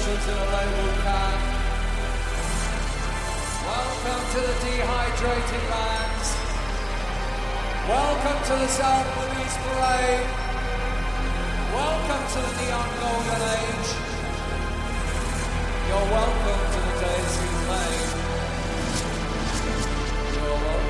Beatles in a label can. Welcome to the dehydrating lands. Welcome to the South Louis Parade. Welcome to the Neon Golden Age. You're welcome to the Daisy Lane. You're welcome.